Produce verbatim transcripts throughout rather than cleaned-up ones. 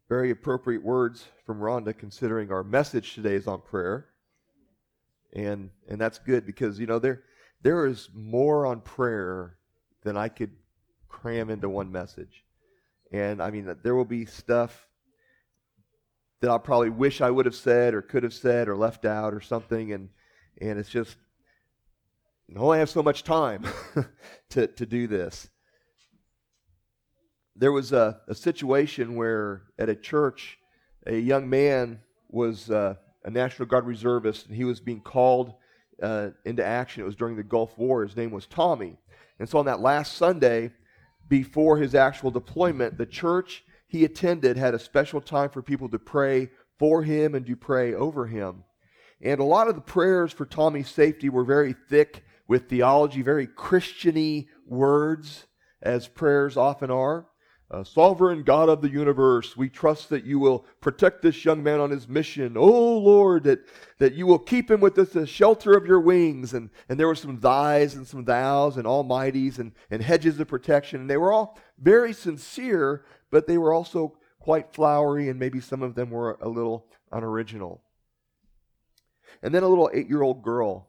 Very appropriate words from Rhonda, considering our message today is on prayer. And and that's good because, you know, there there is more on prayer than I could cram into one message. And, I mean, there will be stuff that I probably wish I would have said or could have said or left out or something. And, and it's just, you know, I only have so much time to, to do this. There was a, a situation where at a church, a young man was uh, a National Guard reservist, and he was being called uh, into action. It was during the Gulf War. His name was Tommy. And so on that last Sunday, before his actual deployment, the church he attended had a special time for people to pray for him and to pray over him. And a lot of the prayers for Tommy's safety were very thick with theology, very Christian-y words, as prayers often are. Uh, Sovereign God of the universe, we trust that you will protect this young man on his mission. Oh, Lord, that, that you will keep him with this, the shelter of your wings. And, and there were some thys and some thous and almighties and, and hedges of protection. And they were all very sincere, but they were also quite flowery, and maybe some of them were a little unoriginal. And then a little eight-year-old girl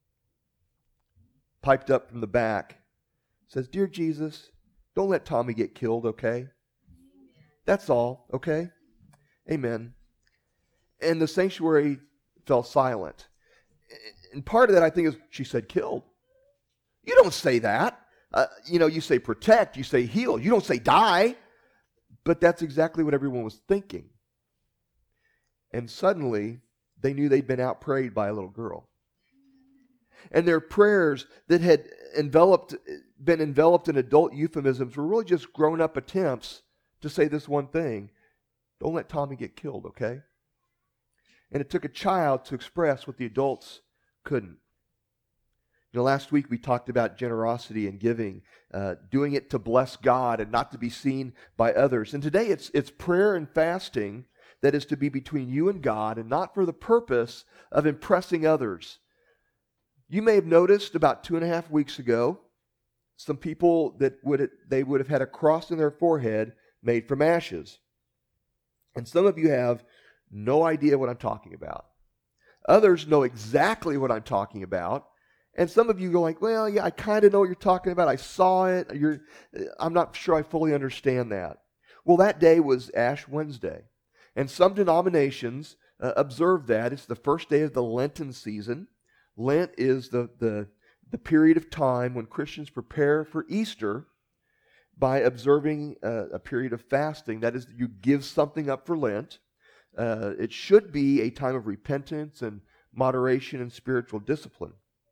piped up from the back, says, Dear Jesus, don't let Tommy get killed, okay? That's all, okay? Amen. And the sanctuary fell silent. And part of that, I think, is she said killed. You don't say that. Uh, you know, you say protect, you say heal. You don't say die. But that's exactly what everyone was thinking. And suddenly, they knew they'd been out-prayed by a little girl. And their prayers that had enveloped, been enveloped in adult euphemisms were really just grown-up attempts to say this one thing: don't let Tommy get killed, okay? And it took a child to express what the adults couldn't. You know, last week we talked about generosity and giving, uh, doing it to bless God and not to be seen by others. And today it's it's prayer and fasting that is to be between you and God, and not for the purpose of impressing others. You may have noticed about two and a half weeks ago, some people that would they would have had a cross in their forehead made from ashes. And some of you have no idea what I'm talking about. Others know exactly what I'm talking about. And some of you go like, well, yeah, I kind of know what you're talking about. I saw it. You're, I'm not sure I fully understand that. Well, that day was Ash Wednesday. And some denominations uh, observe that. It's the first day of the Lenten season. Lent is the, the, the period of time when Christians prepare for Easter by observing a, a period of fasting. That is, you give something up for Lent. Uh, it should be a time of repentance and moderation and spiritual discipline.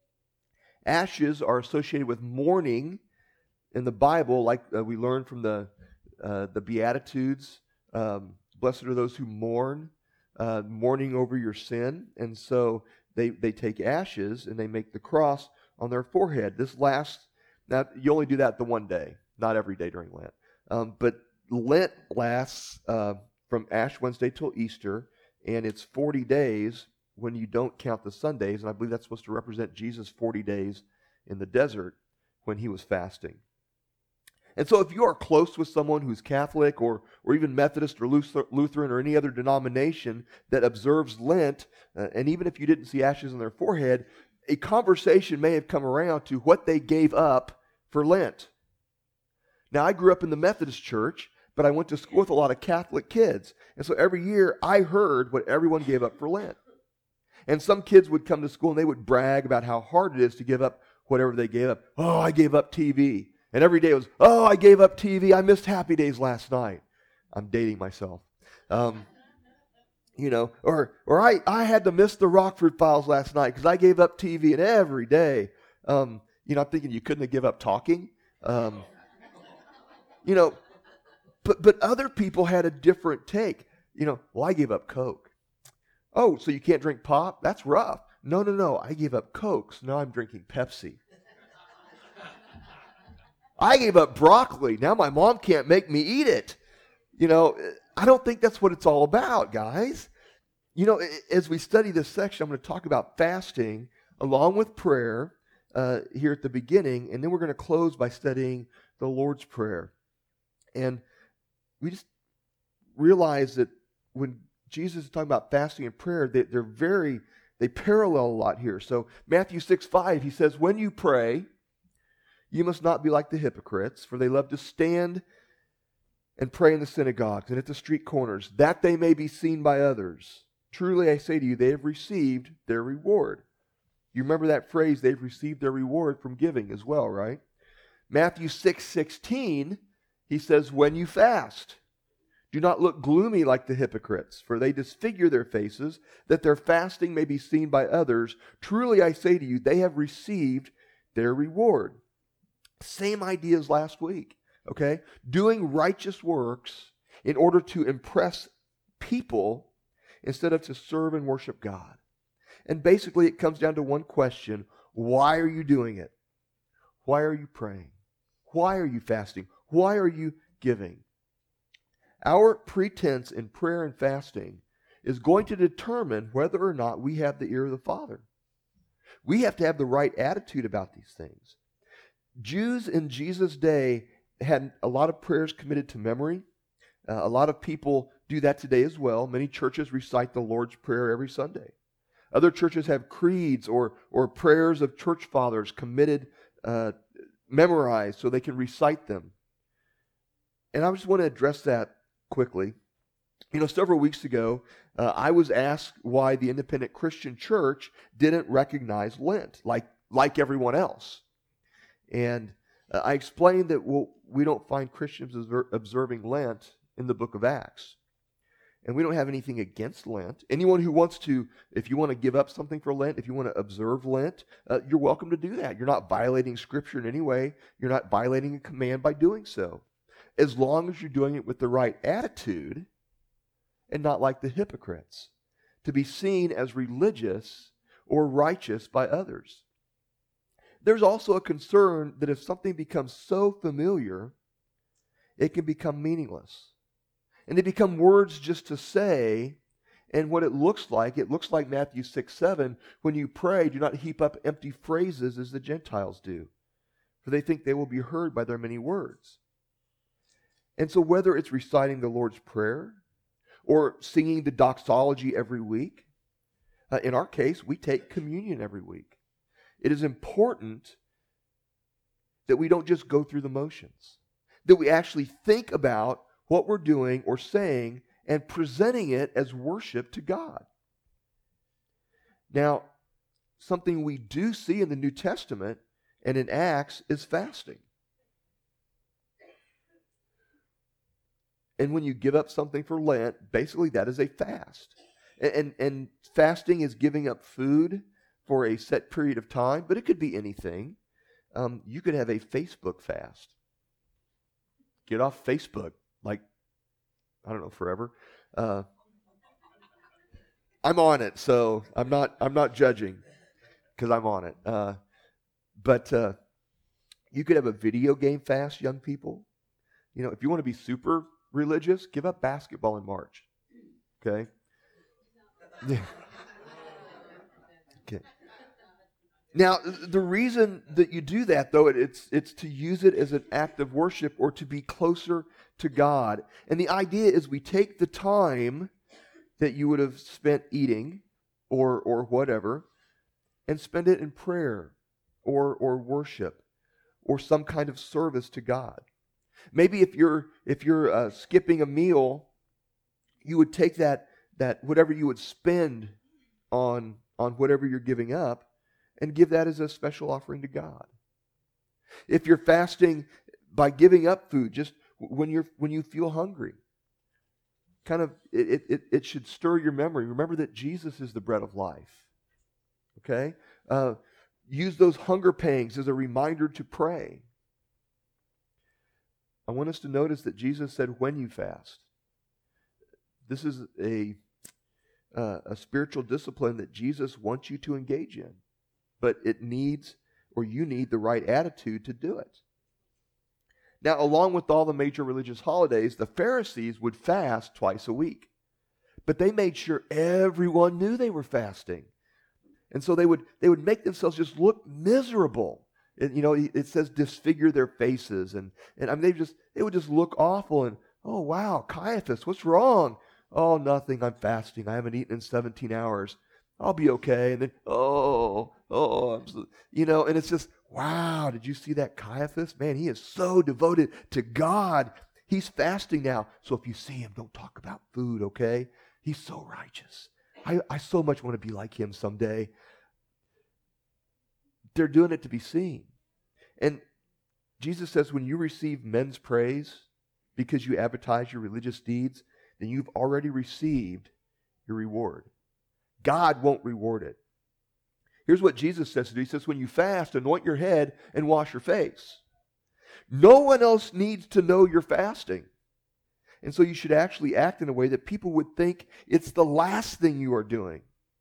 Ashes are associated with mourning in the Bible, like uh, we learn from the uh, the Beatitudes. Um, Blessed are those who mourn, uh, mourning over your sin. And so they, they take ashes and they make the cross on their forehead. This lasts, now you only do that the one day, not every day during Lent. Um, but Lent lasts uh, from Ash Wednesday till Easter, and it's forty days when you don't count the Sundays, and I believe that's supposed to represent Jesus' forty days in the desert when he was fasting. And so if you are close with someone who's Catholic or, or even Methodist or Lutheran or any other denomination that observes Lent, uh, and even if you didn't see ashes on their forehead, a conversation may have come around to what they gave up for Lent. Now, I grew up in the Methodist church, but I went to school with a lot of Catholic kids. And so every year I heard what everyone gave up for Lent. And some kids would come to school and they would brag about how hard it is to give up whatever they gave up. Oh, I gave up T V. And every day it was, oh, I gave up T V. I missed Happy Days last night. I'm dating myself. Um, you know, or or I, I had to miss the Rockford Files last night because I gave up T V. And every day, um, you know, I'm thinking you couldn't have given up talking. Um, you know, but but other people had a different take. You know, well, I gave up Coke. Oh, so you can't drink pop? That's rough. No, no, no. I gave up Coke, so now I'm drinking Pepsi. I gave up broccoli. Now my mom can't make me eat it. You know, I don't think that's what it's all about, guys. You know, as we study this section, I'm going to talk about fasting along with prayer uh, here at the beginning, and then we're going to close by studying the Lord's Prayer. And we just realize that when Jesus is talking about fasting and prayer, they, they're very, they parallel a lot here. So Matthew six five, he says, when you pray, you must not be like the hypocrites, for they love to stand and pray in the synagogues and at the street corners, that they may be seen by others. Truly I say to you, they have received their reward. You remember that phrase, they've received their reward from giving as well, right? Matthew six sixteen, he says, when you fast, do not look gloomy like the hypocrites, for they disfigure their faces, that their fasting may be seen by others. Truly I say to you, they have received their reward. Same idea as last week, okay? Doing righteous works in order to impress people instead of to serve and worship God. And basically it comes down to one question: why are you doing it? Why are you praying? Why are you fasting? Why are you giving? Our pretense in prayer and fasting is going to determine whether or not we have the ear of the Father. We have to have the right attitude about these things. Jews in Jesus' day had a lot of prayers committed to memory. Uh, a lot of people do that today as well. Many churches recite the Lord's Prayer every Sunday. Other churches have creeds or, or prayers of church fathers committed, uh, memorized so they can recite them. And I just want to address that quickly. You know, several weeks ago, uh, I was asked why the Independent Christian Church didn't recognize Lent like, like everyone else. And uh, I explained that, well, we don't find Christians obser- observing Lent in the book of Acts. And we don't have anything against Lent. Anyone who wants to, if you want to give up something for Lent, if you want to observe Lent, uh, you're welcome to do that. You're not violating Scripture in any way. You're not violating a command by doing so, as long as you're doing it with the right attitude and not like the hypocrites, to be seen as religious or righteous by others. There's also a concern that if something becomes so familiar, it can become meaningless. And they become words just to say, and what it looks like, it looks like Matthew six seven, when you pray, do not heap up empty phrases as the Gentiles do, for they think they will be heard by their many words. And so whether it's reciting the Lord's Prayer or singing the doxology every week, uh, in our case, we take communion every week. It is important that we don't just go through the motions, that we actually think about what we're doing or saying and presenting it as worship to God. Now, something we do see in the New Testament and in Acts is fasting. And when you give up something for Lent, basically that is a fast. And, and, and fasting is giving up food for a set period of time, but it could be anything. Um, you could have a Facebook fast. Get off Facebook, like, I don't know, forever. Uh, I'm on it, so I'm not I'm not judging because I'm on it. Uh, but uh, you could have a video game fast, young people. You know, if you want to be super religious, give up basketball in March. Okay? Yeah. Okay. Now, the reason that you do that, though, it's it's to use it as an act of worship or to be closer to God. And the idea is we take the time that you would have spent eating or or whatever and spend it in prayer or or worship or some kind of service to God. Maybe if you're if you're uh, skipping a meal, you would take that that whatever you would spend on on whatever you're giving up and give that as a special offering to God. If you're fasting by giving up food, just when you're when you feel hungry, kind of it it it should stir your memory. Remember that Jesus is the bread of life. Okay, uh, use those hunger pangs as a reminder to pray. I want us to notice that Jesus said, "When you fast." This is a uh, a spiritual discipline that Jesus wants you to engage in. But it needs, or you need, the right attitude to do it. Now, along with all the major religious holidays, the Pharisees would fast twice a week. But they made sure everyone knew they were fasting. And so they would they would make themselves just look miserable. It, you know, it says disfigure their faces. And, and I mean, they just they would just look awful. And, Oh, wow, Caiaphas, what's wrong? Oh, nothing, I'm fasting. I haven't eaten in seventeen hours. I'll be okay. And then, oh, oh, I'm so, you know, and it's just, wow, did you see that Caiaphas? Man, he is so devoted to God. He's fasting now. So if you see him, don't talk about food, okay? He's so righteous. I, I so much want to be like him someday. They're doing it to be seen. And Jesus says when you receive men's praise because you advertise your religious deeds, then you've already received your reward. God won't reward it. Here's what Jesus says to do. He says, when you fast, anoint your head and wash your face. No one else needs to know you're fasting. And so you should actually act in a way that people would think it's the last thing you are doing.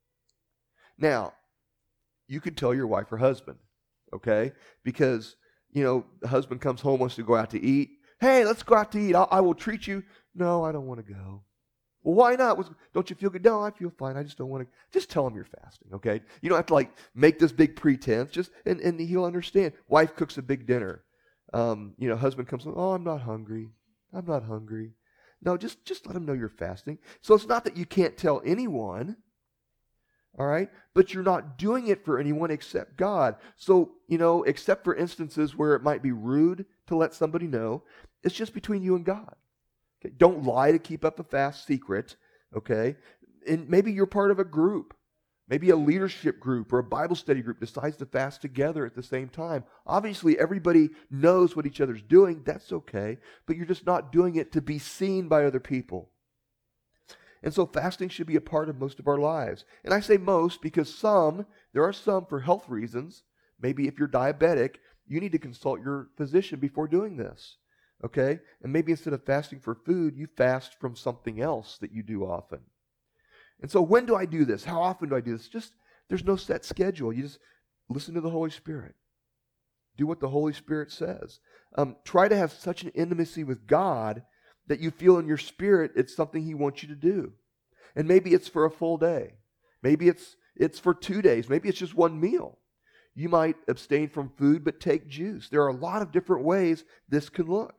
Now, you can tell your wife or husband, okay? Because, you know, the husband comes home, wants to go out to eat. Hey, let's go out to eat. I'll, I will treat you. No, I don't want to go. Well, why not? Don't you feel good? No, I feel fine. I just don't want to. Just tell him you're fasting, okay? You don't have to, like, make this big pretense. Just and, and he'll understand. Wife cooks a big dinner. Um, you know, husband comes home. Oh, I'm not hungry. I'm not hungry. No, just, just let him know you're fasting. So it's not that you can't tell anyone, all right? But you're not doing it for anyone except God. So, you know, except for instances where it might be rude to let somebody know, it's just between you and God. Okay? Don't lie to keep up a fast secret, okay? And maybe you're part of a group. Maybe a leadership group or a Bible study group decides to fast together at the same time. Obviously, everybody knows what each other's doing. That's okay. But you're just not doing it to be seen by other people. And so fasting should be a part of most of our lives. And I say most because some, there are some for health reasons. Maybe if you're diabetic, you need to consult your physician before doing this. Okay? And maybe instead of fasting for food, you fast from something else that you do often. And so when do I do this? How often do I do this? Just, there's no set schedule. You just listen to the Holy Spirit. Do what the Holy Spirit says. Um, try to have such an intimacy with God that you feel in your spirit it's something He wants you to do. And maybe it's for a full day. Maybe it's it's for two days. Maybe it's just one meal. You might abstain from food but take juice. There are a lot of different ways this can look.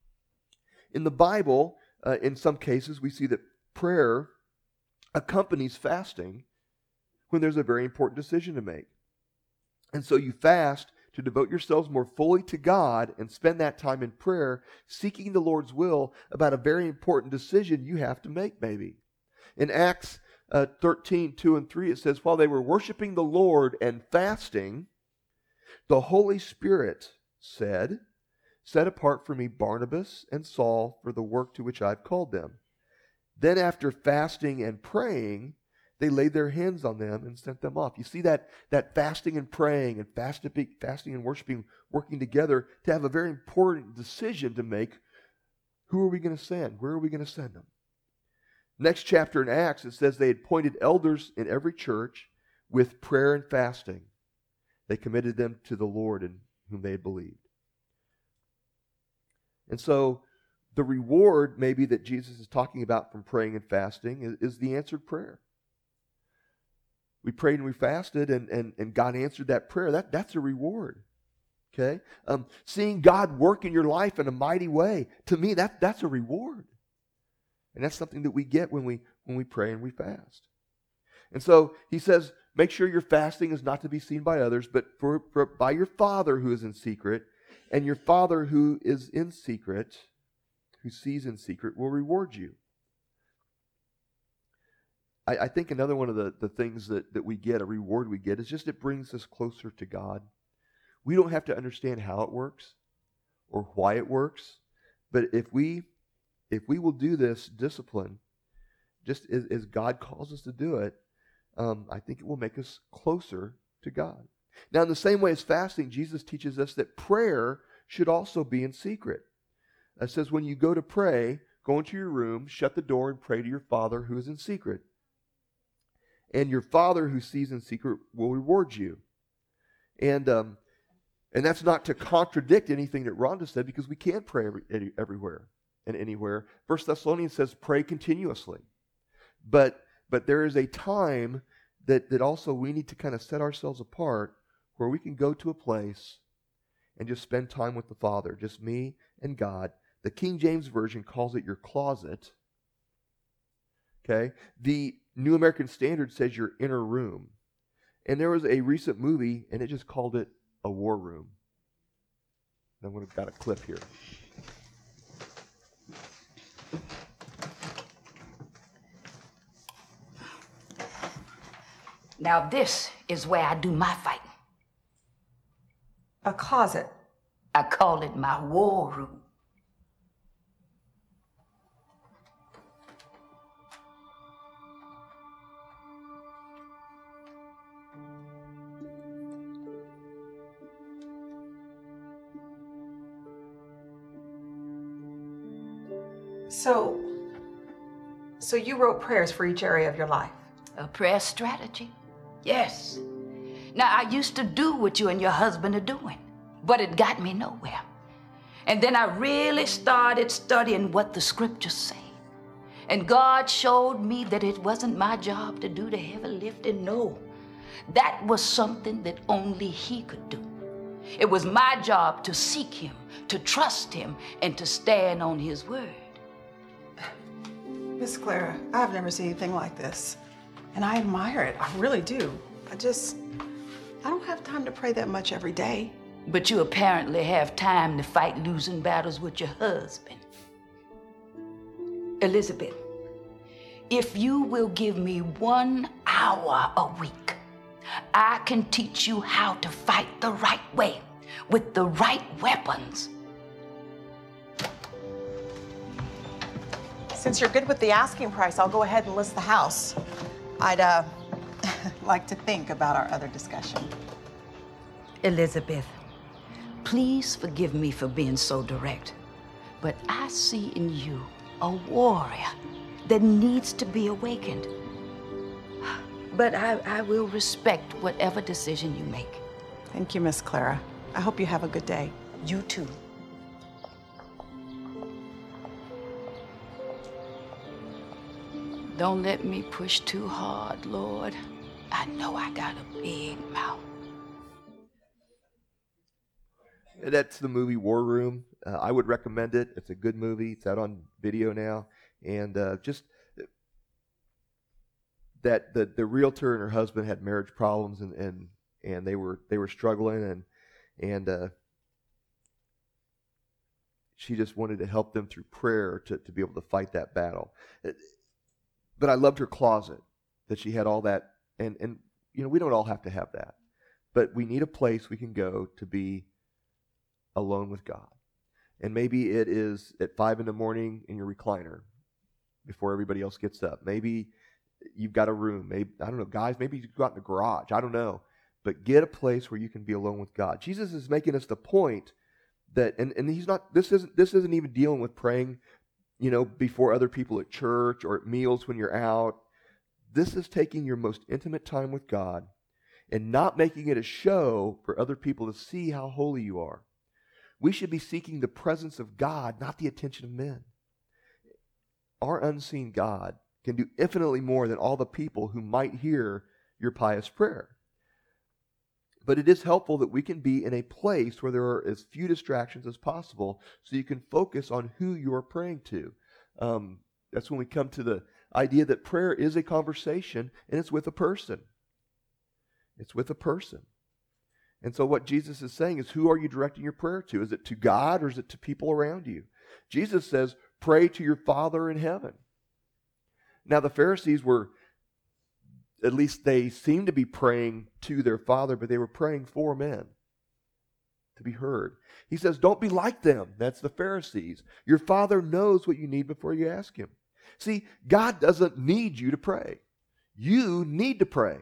In the Bible, uh, in some cases, we see that prayer accompanies fasting when there's a very important decision to make. And so you fast to devote yourselves more fully to God and spend that time in prayer, seeking the Lord's will about a very important decision you have to make, maybe. In Acts uh, thirteen, two and three, it says, while they were worshiping the Lord and fasting, the Holy Spirit said, set apart for me Barnabas and Saul for the work to which I've called them. Then after fasting and praying, they laid their hands on them and sent them off. You see that, that fasting and praying and fasting, fasting and worshiping working together to have a very important decision to make. Who are we going to send? Where are we going to send them? Next chapter in Acts, it says they had appointed elders in every church with prayer and fasting. They committed them to the Lord in whom they had believed. And so the reward maybe that Jesus is talking about from praying and fasting is, is the answered prayer. We prayed and we fasted and, and, and God answered that prayer. That, that's a reward. Okay? Um, seeing God work in your life in a mighty way, to me, that, that's a reward. And that's something that we get when we when we pray and we fast. And so he says, make sure your fasting is not to be seen by others, but for, for by your Father who is in secret, and your Father who is in secret, who sees in secret, will reward you. I, I think another one of the, the things that, that we get, a reward we get, is just it brings us closer to God. We don't have to understand how it works or why it works, but if we if we will do this discipline, just as, as God calls us to do it, um, I think it will make us closer to God. Now, in the same way as fasting, Jesus teaches us that prayer should also be in secret. It says when you go to pray, go into your room, shut the door, and pray to your Father who is in secret. And your Father who sees in secret will reward you. And um, and that's not to contradict anything that Rhonda said, because we can pray every, everywhere and anywhere. First Thessalonians says pray continuously. But but there is a time that, that also we need to kind of set ourselves apart where we can go to a place and just spend time with the Father, just me and God, The King James Version calls it your closet. Okay? The New American Standard says your inner room. And there was a recent movie, and it just called it a war room. I'm going to got a clip here. Now this is where I do my fighting. A closet. I call it my war room. So, so you wrote prayers for each area of your life? A prayer strategy? Yes. Now, I used to do what you and your husband are doing, but it got me nowhere. And then I really started studying what the scriptures say. And God showed me that it wasn't my job to do the heavy lifting. No, that was something that only He could do. It was my job to seek Him, to trust Him, and to stand on His word. Miss Clara, I've never seen anything like this. And I admire it. I really do. I just, I don't have time to pray that much every day. But you apparently have time to fight losing battles with your husband. Elizabeth, if you will give me one hour a week, I can teach you how to fight the right way with the right weapons. Since you're good with the asking price, I'll go ahead and list the house. I'd uh, like to think about our other discussion. Elizabeth, please forgive me for being so direct, but I see in you a warrior that needs to be awakened. But I, I will respect whatever decision you make. Thank you, Miss Clara. I hope you have a good day. You too. Don't let me push too hard, Lord. I know I got a big mouth. That's the movie War Room. Uh, I would recommend it. It's a good movie. It's out on video now. And uh, just that the, the realtor and her husband had marriage problems, and, and, and they were they were struggling, and and uh, she just wanted to help them through prayer to, to be able to fight that battle. But I loved her closet, that she had all that. And, and you know, we don't all have to have that. But we need a place we can go to be alone with God. And maybe it is at five in the morning in your recliner before everybody else gets up. Maybe you've got a room. Maybe, I don't know, guys, maybe you go out in the garage. I don't know. But get a place where you can be alone with God. Jesus is making us the point that, and, and he's not, this isn't, this isn't even dealing with praying, you know, before other people at church or at meals when you're out. This is taking your most intimate time with God and not making it a show for other people to see how holy you are. We should be seeking the presence of God, not the attention of men. Our unseen God can do infinitely more than all the people who might hear your pious prayer. But it is helpful that we can be in a place where there are as few distractions as possible so you can focus on who you're praying to. Um, that's when we come to the idea that prayer is a conversation, and it's with a person. It's with a person. And so what Jesus is saying is, who are you directing your prayer to? Is it to God, or is it to people around you? Jesus says, pray to your Father in heaven. Now the Pharisees were, at least they seemed to be praying to their Father, but they were praying for men to be heard. He says, don't be like them. That's the Pharisees. Your Father knows what you need before you ask Him. See, God doesn't need you to pray. You need to pray.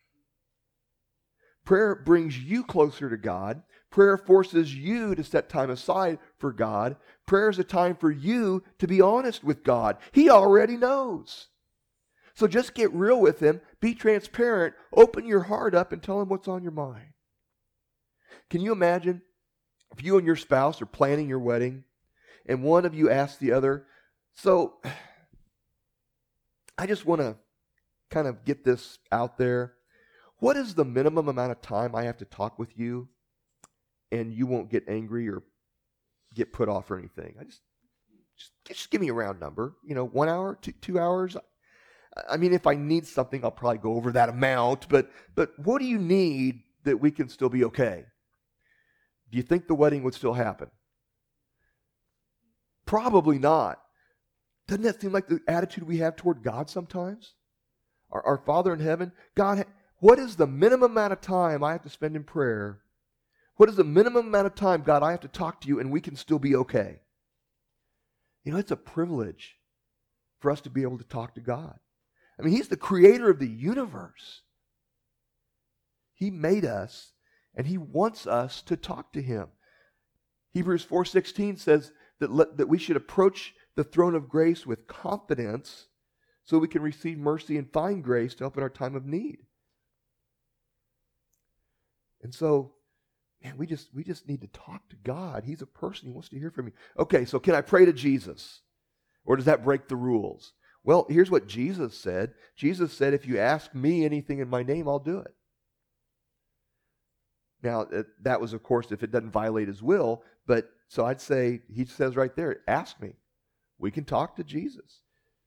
Prayer brings you closer to God. Prayer forces you to set time aside for God. Prayer is a time for you to be honest with God. He already knows. So just get real with Him. Be transparent. Open your heart up and tell Him what's on your mind. Can you imagine if you and your spouse are planning your wedding and one of you asks the other, so I just want to kind of get this out there. What is the minimum amount of time I have to talk with you and you won't get angry or get put off or anything? I just, Just, just give me a round number. You know, one hour, two, two hours. I mean, if I need something, I'll probably go over that amount. But but what do you need that we can still be okay? Do you think the wedding would still happen? Probably not. Doesn't that seem like the attitude we have toward God sometimes? Our, our Father in heaven, God, what is the minimum amount of time I have to spend in prayer? What is the minimum amount of time, God, I have to talk to you and we can still be okay? You know, it's a privilege for us to be able to talk to God. I mean, He's the creator of the universe. He made us, and He wants us to talk to Him. Hebrews four sixteen says that, let, that we should approach the throne of grace with confidence so we can receive mercy and find grace to help in our time of need. And so, man, we just we just need to talk to God. He's a person. He wants to hear from you. Okay, so can I pray to Jesus? Or does that break the rules? Well, here's what Jesus said. Jesus said, if you ask me anything in my name, I'll do it. Now, that was, of course, if it doesn't violate His will. But so I'd say, He says right there, ask me. We can talk to Jesus.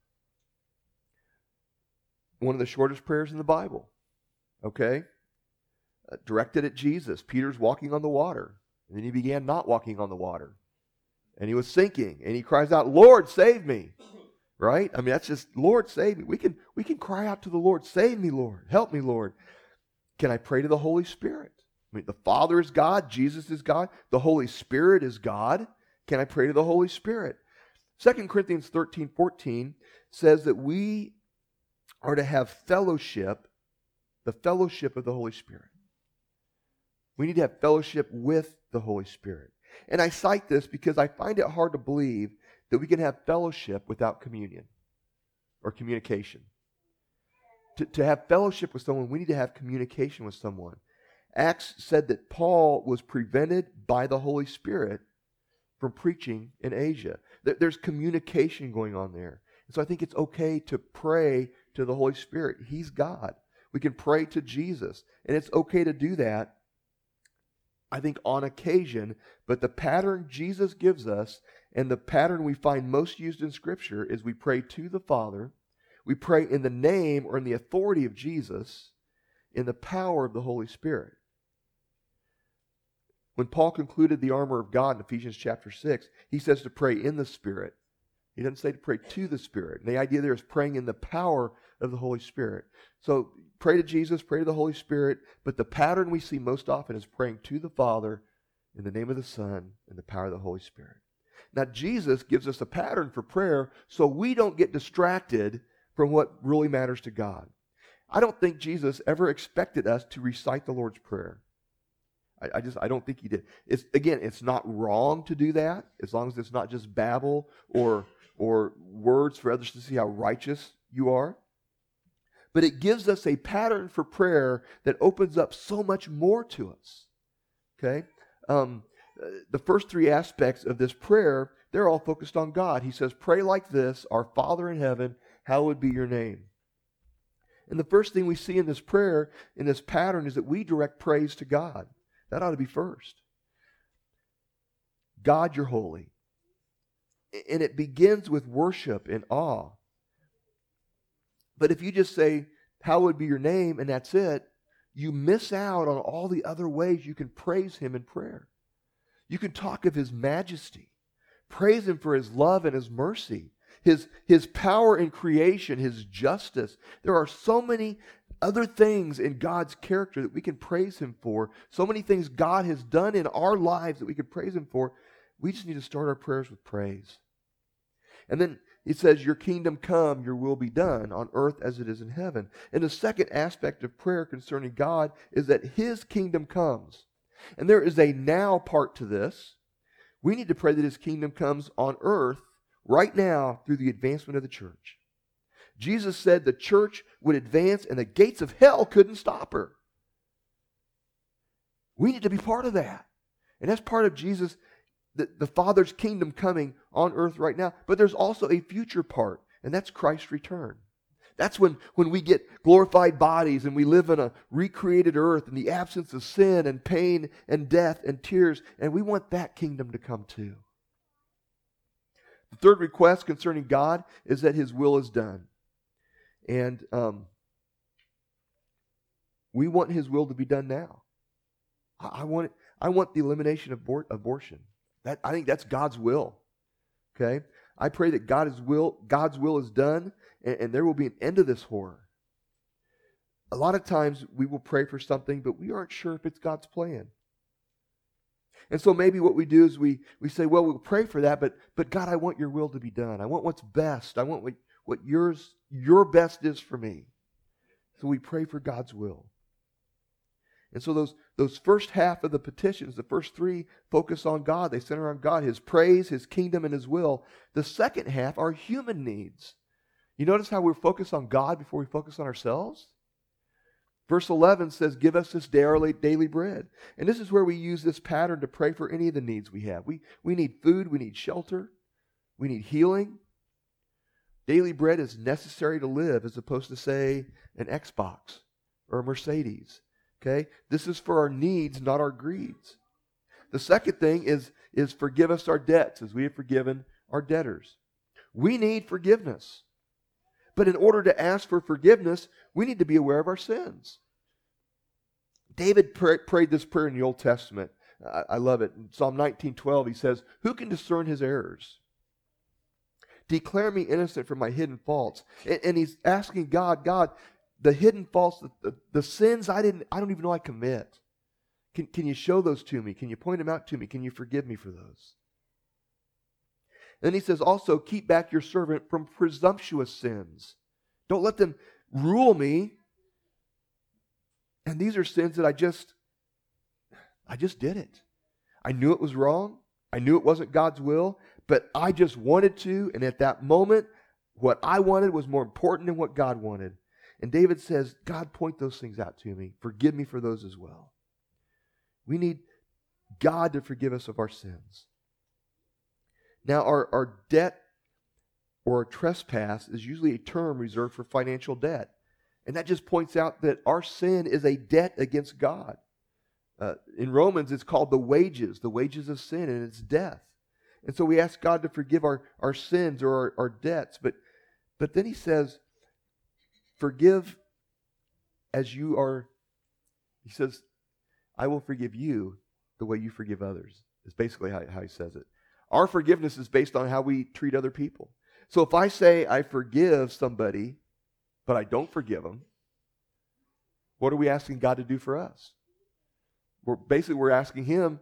One of the shortest prayers in the Bible. Okay? Uh, directed at Jesus. Peter's walking on the water. And then he began not walking on the water. And he was sinking. And he cries out, Lord, save me. Right? I mean, that's just, Lord, save me. We can, we can cry out to the Lord, save me, Lord. Help me, Lord. Can I pray to the Holy Spirit? I mean, the Father is God. Jesus is God. The Holy Spirit is God. Can I pray to the Holy Spirit? Second Corinthians thirteen fourteen says that we are to have fellowship, the fellowship of the Holy Spirit. We need to have fellowship with the Holy Spirit. And I cite this because I find it hard to believe that we can have fellowship without communion or communication. To, to have fellowship with someone, we need to have communication with someone. Acts said that Paul was prevented by the Holy Spirit from preaching in Asia. There, there's communication going on there. And so I think it's okay to pray to the Holy Spirit. He's God. We can pray to Jesus. And it's okay to do that, I think, on occasion. But the pattern Jesus gives us and the pattern we find most used in Scripture is we pray to the Father. We pray in the name or in the authority of Jesus, in the power of the Holy Spirit. When Paul concluded the armor of God in Ephesians chapter six, he says to pray in the Spirit. He doesn't say to pray to the Spirit. And the idea there is praying in the power of the Holy Spirit. So pray to Jesus, pray to the Holy Spirit, but the pattern we see most often is praying to the Father in the name of the Son and the power of the Holy Spirit. Now, Jesus gives us a pattern for prayer so we don't get distracted from what really matters to God. I don't think Jesus ever expected us to recite the Lord's Prayer. I, I just, I don't think He did. It's, again, it's not wrong to do that, as long as it's not just babble or, or words for others to see how righteous you are. But it gives us a pattern for prayer that opens up so much more to us. Okay? Um, the first three aspects of this prayer, they're all focused on God. He says, pray like this, our Father in heaven, hallowed be your name. And the first thing we see in this prayer, in this pattern, is that we direct praise to God. That ought to be first. God, you're holy. And it begins with worship and awe. But if you just say, hallowed be your name, and that's it, you miss out on all the other ways you can praise Him in prayer. You can talk of His majesty. Praise Him for His love and His mercy. His, his power in creation, His justice. There are so many other things in God's character that we can praise Him for. So many things God has done in our lives that we can praise Him for. We just need to start our prayers with praise. And then it says, your kingdom come, your will be done on earth as it is in heaven. And the second aspect of prayer concerning God is that His kingdom comes. And there is a now part to this. We need to pray that His kingdom comes on earth right now through the advancement of the church. Jesus said the church would advance and the gates of hell couldn't stop her. We need to be part of that. And that's part of Jesus, the, the Father's kingdom coming on earth right now. But there's also a future part, and that's Christ's return. That's when, when we get glorified bodies and we live in a recreated earth in the absence of sin and pain and death and tears. And we want that kingdom to come too. The third request concerning God is that his will is done. And um, we want his will to be done now. I, I want it, I want the elimination of abor- abortion. That, I think that's God's will. Okay? I pray that God's will, God's will is done, and, and there will be an end to this horror. A lot of times we will pray for something, but we aren't sure if it's God's plan. And so maybe what we do is we, we say, well, we'll pray for that, but but God, I want your will to be done. I want what's best. I want what, what yours, your best is for me. So we pray for God's will. And so those, those first half of the petitions, the first three, focus on God. They center on God, his praise, his kingdom, and his will. The second half are human needs. You notice how we're focused on God before we focus on ourselves? Verse eleven says, give us this day our daily bread. And this is where we use this pattern to pray for any of the needs we have. We, we need food, we need shelter, we need healing. Daily bread is necessary to live, as opposed to, say, an Xbox or a Mercedes. Okay? This is for our needs, not our greeds. The second thing is, is forgive us our debts as we have forgiven our debtors. We need forgiveness. But in order to ask for forgiveness, we need to be aware of our sins. David pray, prayed this prayer in the Old Testament. I, I love it. In Psalm nineteen twelve, he says, who can discern his errors? Declare me innocent from my hidden faults. And, and he's asking God, God, the hidden faults, the, the, the sins I didn't, I don't even know I commit. Can, can you show those to me? Can you point them out to me? Can you forgive me for those? Then he says, also, keep back your servant from presumptuous sins. Don't let them rule me. And these are sins that I just, I just did it. I knew it was wrong. I knew it wasn't God's will, but I just wanted to. And at that moment, what I wanted was more important than what God wanted. And David says, God, point those things out to me. Forgive me for those as well. We need God to forgive us of our sins. Now, our, our debt or a trespass is usually a term reserved for financial debt. And that just points out that our sin is a debt against God. Uh, in Romans, it's called the wages, the wages of sin, and it's death. And so we ask God to forgive our, our sins or our, our debts. But, but then he says, forgive as you are, he says, I will forgive you the way you forgive others. Is basically how, how he says it. Our forgiveness is based on how we treat other people. So if I say I forgive somebody, but I don't forgive them, what are we asking God to do for us? We're basically we're asking him,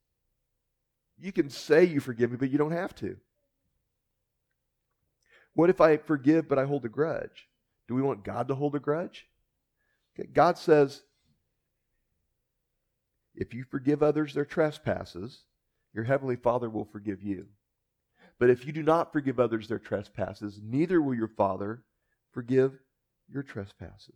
you can say you forgive me, but you don't have to. What if I forgive, but I hold a grudge? Do we want God to hold a grudge? Okay, God says, if you forgive others their trespasses, your heavenly Father will forgive you. But if you do not forgive others their trespasses, neither will your Father forgive your trespasses.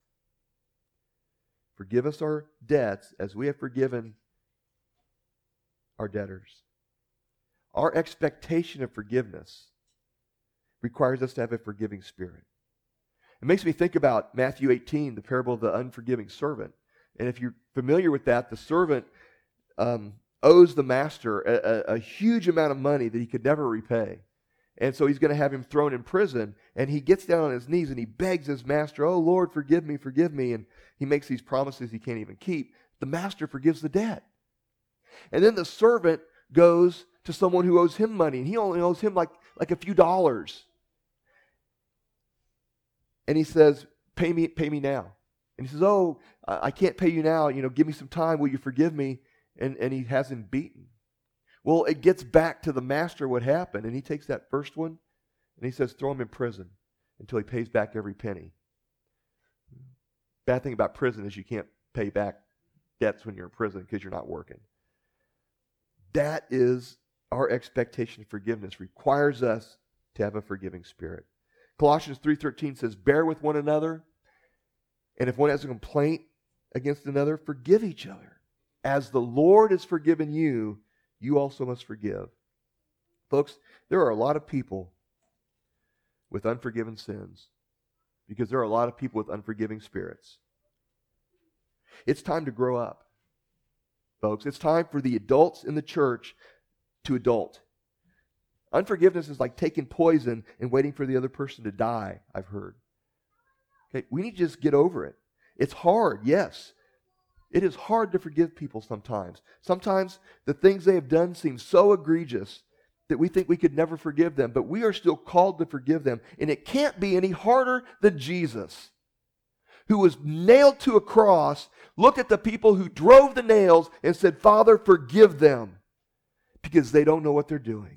Forgive us our debts as we have forgiven our debtors. Our expectation of forgiveness requires us to have a forgiving spirit. It makes me think about Matthew eighteen, the parable of the unforgiving servant. And if you're familiar with that, the servant um, owes the master a, a, a huge amount of money that he could never repay. And so he's going to have him thrown in prison. And he gets down on his knees and he begs his master, oh, Lord, forgive me, forgive me. And he makes these promises he can't even keep. The master forgives the debt. And then the servant goes to someone who owes him money. And he only owes him like, like a few dollars. And he says, pay me, pay me now. And he says, oh, I can't pay you now. You know, give me some time. Will you forgive me? And, and he has him beaten. Well, it gets back to the master what happened. And he takes that first one and he says, throw him in prison until he pays back every penny. Bad thing about prison is you can't pay back debts when you're in prison because you're not working. That is our expectation of forgiveness. Requires us to have a forgiving spirit. Colossians three thirteen says, bear with one another. And if one has a complaint against another, forgive each other. As the Lord has forgiven you, you also must forgive. Folks, there are a lot of people with unforgiven sins because there are a lot of people with unforgiving spirits. It's time to grow up, folks. It's time for the adults in the church to adult. Unforgiveness is like taking poison and waiting for the other person to die, I've heard. Okay, we need to just get over it. It's hard, yes. It is hard to forgive people sometimes. Sometimes the things they have done seem so egregious that we think we could never forgive them, but we are still called to forgive them. And it can't be any harder than Jesus, who was nailed to a cross, looked at the people who drove the nails and said, Father, forgive them, because they don't know what they're doing.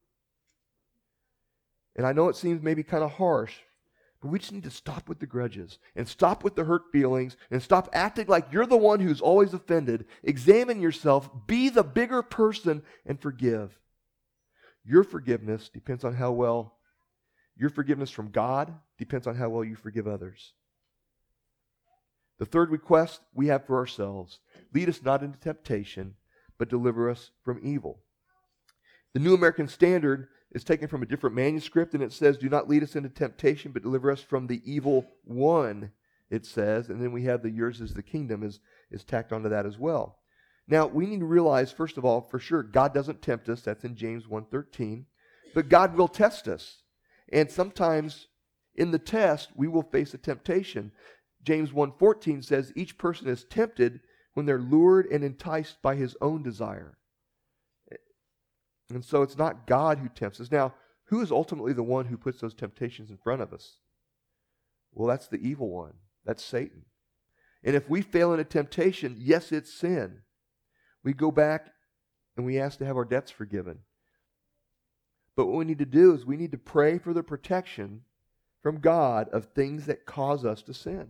And I know it seems maybe kind of harsh, but we just need to stop with the grudges and stop with the hurt feelings and stop acting like you're the one who's always offended. Examine yourself, be the bigger person, and forgive. Your forgiveness depends on how well, your forgiveness from God depends on how well you forgive others. The third request we have for ourselves: lead us not into temptation, but deliver us from evil. The New American Standard is taken from a different manuscript, and it says, do not lead us into temptation, but deliver us from the evil one, it says. And then we have the yours is the kingdom is, is tacked onto that as well. Now, we need to realize, first of all, for sure, God doesn't tempt us. That's in James one thirteen. But God will test us. And sometimes in the test, we will face a temptation. James one fourteen says, each person is tempted when they're lured and enticed by his own desire. And so it's not God who tempts us. Now, who is ultimately the one who puts those temptations in front of us? Well, that's the evil one. That's Satan. And if we fail in a temptation, yes, it's sin. We go back and we ask to have our debts forgiven. But what we need to do is we need to pray for the protection from God of things that cause us to sin.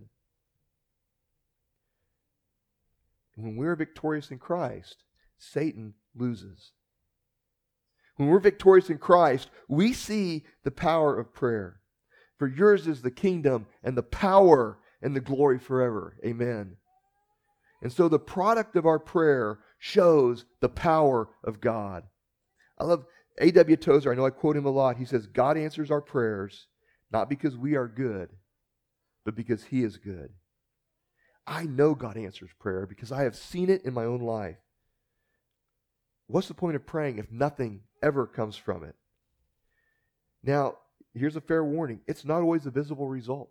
And when we're victorious in Christ, Satan loses. When we're victorious in Christ, we see the power of prayer. For yours is the kingdom and the power and the glory forever. Amen. And so the product of our prayer shows the power of God. I love A W Tozer. I know I quote him a lot. He says, God answers our prayers not because we are good, but because He is good. I know God answers prayer because I have seen it in my own life. What's the point of praying if nothing ever comes from it? Now, here's a fair warning. It's not always a visible result.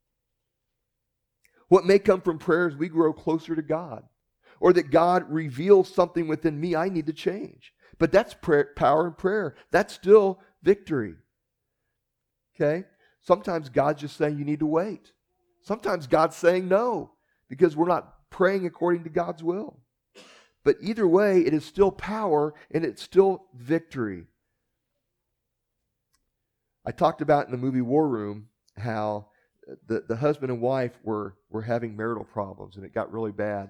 What may come from prayer is we grow closer to God, or that God reveals something within me I need to change. But that's prayer, power in prayer. That's still victory. Okay? Sometimes God's just saying you need to wait. Sometimes God's saying no, because we're not praying according to God's will. But either way, it is still power and it's still victory. I talked about in the movie War Room how the, the husband and wife were, were having marital problems and it got really bad.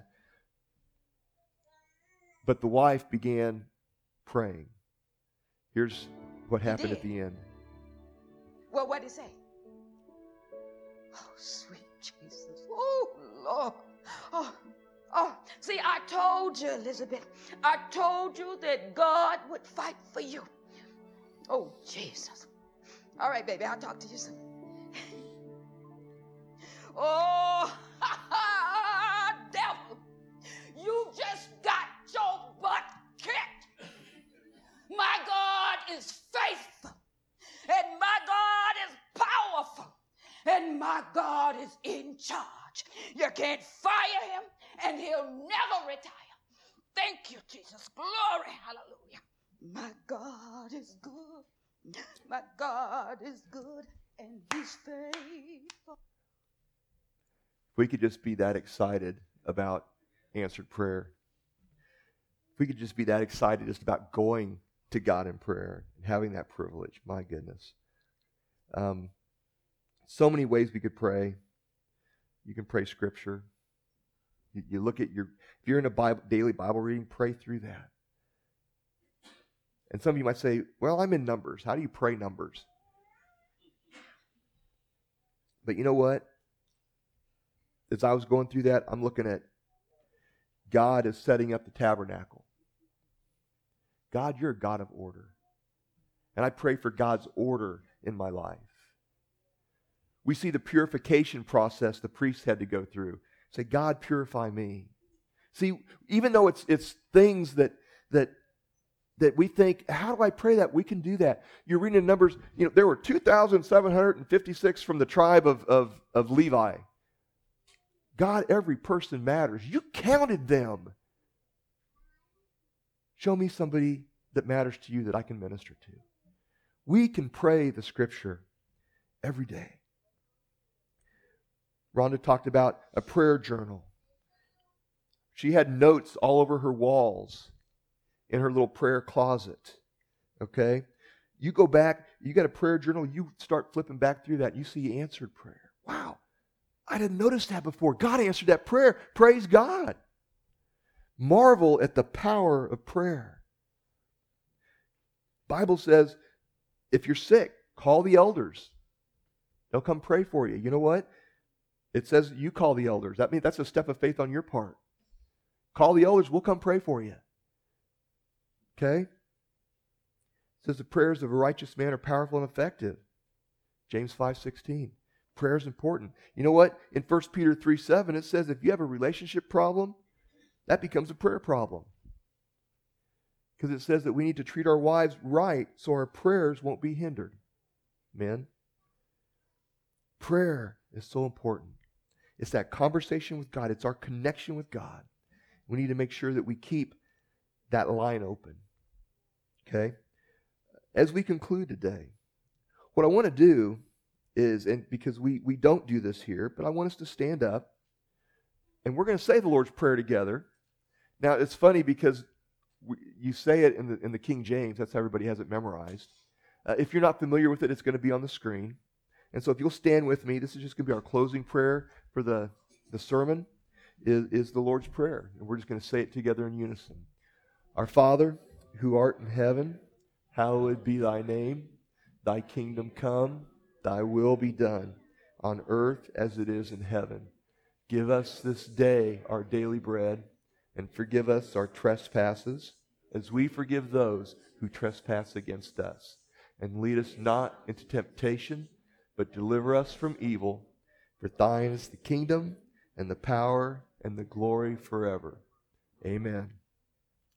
But the wife began praying. Here's what happened at the end. Well, what did he say? Oh, sweet Jesus. Oh, Lord. Oh, oh. See, I told you, Elizabeth. I told you that God would fight for you. Oh, Jesus. All right, baby, I'll talk to you soon. Oh, devil. You just got your butt kicked. My God is faithful. And my God is powerful. And my God is in charge. You can't fire him, and he'll never retire. Thank you, Jesus. Glory, hallelujah. My God is good. My God is good, and He's faithful. If we could just be that excited about answered prayer. If we could just be that excited just about going to God in prayer and having that privilege. My goodness. Um, so many ways we could pray. You can pray Scripture. You, you look at your, if you're in a Bible, daily Bible reading, pray through that. And some of you might say, well, I'm in Numbers. How do you pray Numbers? But you know what? As I was going through that, I'm looking at God is setting up the tabernacle. God, you're a God of order. And I pray for God's order in my life. We see the purification process the priests had to go through. Say, God, purify me. See, even though it's it's things that that that we think, how do I pray that? We can do that. You're reading the Numbers, you know, there were two thousand seven hundred fifty-six from the tribe of, of, of Levi. God, every person matters. You counted them. Show me somebody that matters to you that I can minister to. We can pray the Scripture every day. Rhonda talked about a prayer journal. She had notes all over her walls in her little prayer closet. Okay? You go back, you got a prayer journal, you start flipping back through that, and you see answered prayer. Wow. I didn't notice that before. God answered that prayer. Praise God. Marvel at the power of prayer. Bible says, if you're sick, call the elders. They'll come pray for you. You know what? It says you call the elders. That means that's a step of faith on your part. Call the elders. We'll come pray for you. Okay? It says the prayers of a righteous man are powerful and effective. James five sixteen. Prayer is important. You know what? In First Peter three seven, it says if you have a relationship problem, that becomes a prayer problem. Because it says that we need to treat our wives right so our prayers won't be hindered. Men, prayer is so important. It's that conversation with God. It's our connection with God. We need to make sure that we keep that line open. Okay? As we conclude today, what I want to do is, and because we, we don't do this here, but I want us to stand up, and we're going to say the Lord's Prayer together. Now, it's funny because we, you say it in the, in the King James. That's how everybody has it memorized. Uh, if you're not familiar with it, it's going to be on the screen. And so if you'll stand with me, this is just going to be our closing prayer for the, the sermon, is, is the Lord's Prayer. And we're just going to say it together in unison. Our Father, who art in heaven, hallowed be thy name. Thy kingdom come, thy will be done, on earth as it is in heaven. Give us this day our daily bread, and forgive us our trespasses, as we forgive those who trespass against us. And lead us not into temptation, but deliver us from evil. For thine is the kingdom, and the power, and the glory forever. Amen.